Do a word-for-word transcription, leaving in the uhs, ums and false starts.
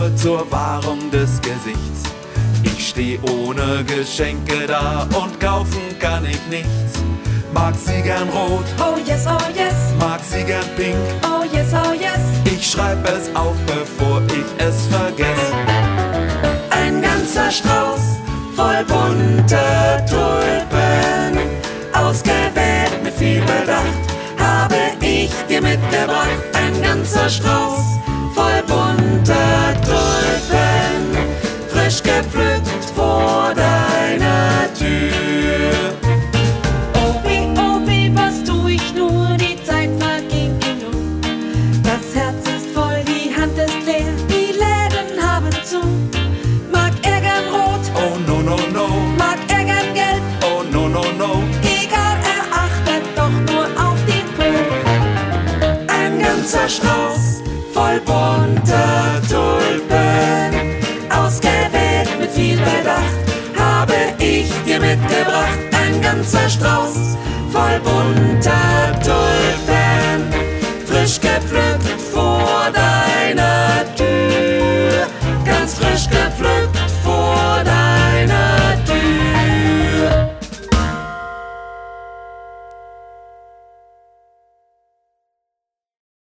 nur zur Wahrung des Gesichts. Ich steh ohne Geschenke da und kaufen kann ich nichts. Mag sie gern rot, Oh yes, oh yes, mag sie gern pink. oh yes, oh yes. Ich schreib es auf, bevor ich es vergess. Ein ganzer Strauß voll bunter Tulpen, ausgewählt mit viel Bedacht, habe ich dir mitgebracht. Ein ganzer Strauß voll bunter Tulpen, frisch gepflückt vor deiner Tür. Oh weh, oh weh, was tu ich nur, die Zeit verging im Nu. Das Herz ist voll, die Hand ist leer, die Läden haben zu. Mag er gern rot, Oh no no no, mag er gern gelb, oh no no no. egal, er achtet doch nur auf den Pöl. Ein ganzer Strauß voll bunter Tulpen, ausgewählt mit viel Bedacht, habe ich dir mitgebracht. Ein ganzer Strauß voll bunter